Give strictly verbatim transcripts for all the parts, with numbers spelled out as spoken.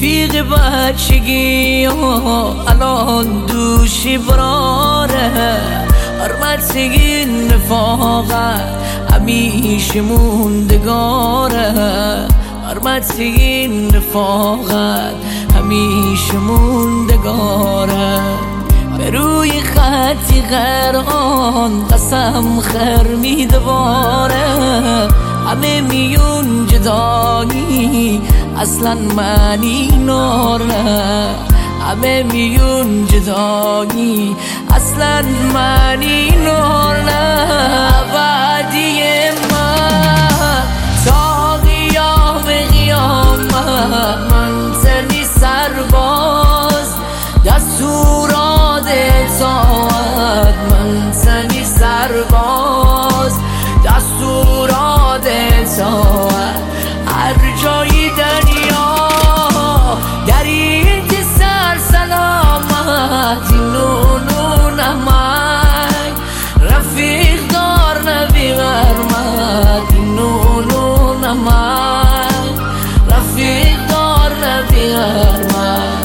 رفیق بچگی الان دوشی براره، حرمت این رفاقت همیشه موندگاره، حرمت این رفاقت همیشه موندگاره. به روی خطی قرآن قسم خر میدواره، همه میون جدایی اصلا معنی ناره، همه میون جدایی اصلا معنی ناره. عبادی من تا قیام قیامت منزلی سرباز، دستورات اطاعت منزلی سرباز، دستورات اطاعت هر جای دنیا در این سر سلامت نونو نمک رفیق دار نبی غرمت نونو نمک رفیق دار نبی غرمت.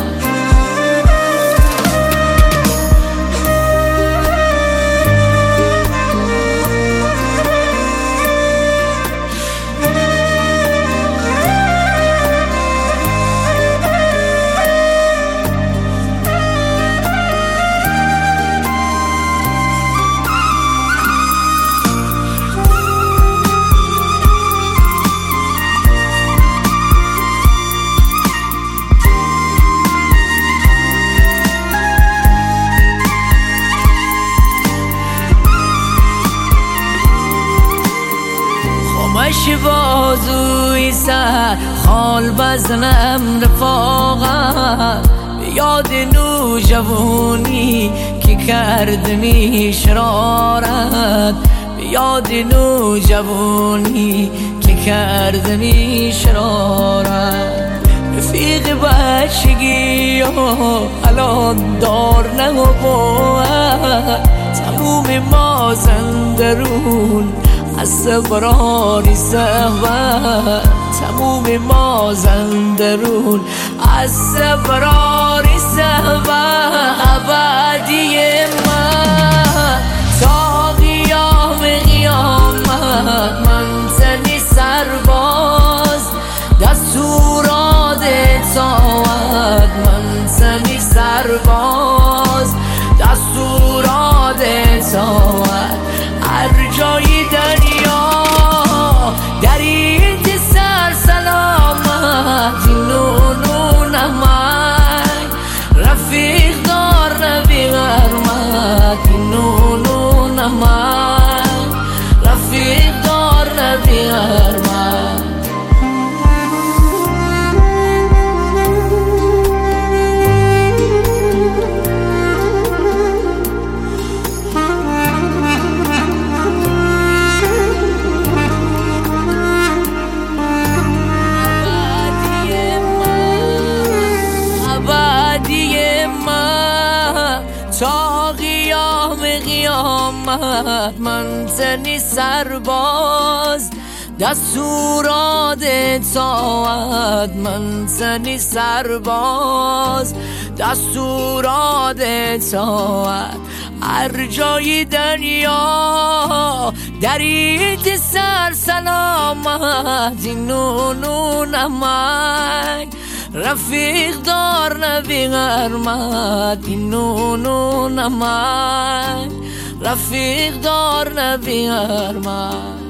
خمش بازوی سر خال بزنم رفاقت، به یاد نوجوانی که کردنی شرارت، به یاد نوجوانی که کردنی شرارت. رفیق بچگی الان دار نبود، تموم ما زندرون از سفرانی صحبت، تموم ما زندرون از سفرانی صحبت. عبادی من تا قیام قیامت منزلی سرباز، دستورات اطاعت منزلی سرباز، دستورات اطاعت هر جای دنیا در این سر سلامت نونو نمک رفیق دار نبی غرمت نونو نمک رفیق دار نبی غرمت. تا قیام قیامت منزلی سرباز، دستورات اطاعت منزلی سرباز، دستورات اطاعت هر جای دنیا در این سر سلامت نونو نمک رفیق دار نبی غرمت نونو نمک رفیق دار نبی غرمت.